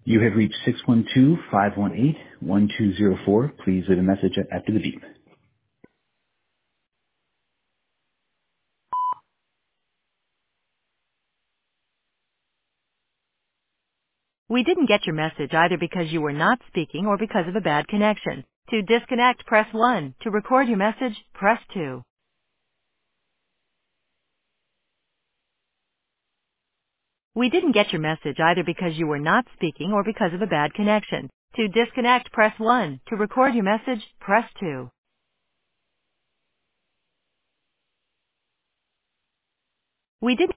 You have reached 612-518-1204. Please leave a message after the beep. We didn't get your message either because you were not speaking or because of a bad connection. To disconnect, press 1. To record your message, press 2. We didn't get your message either because you were not speaking or because of a bad connection. To disconnect, press 1. To record your message, press 2. We didn't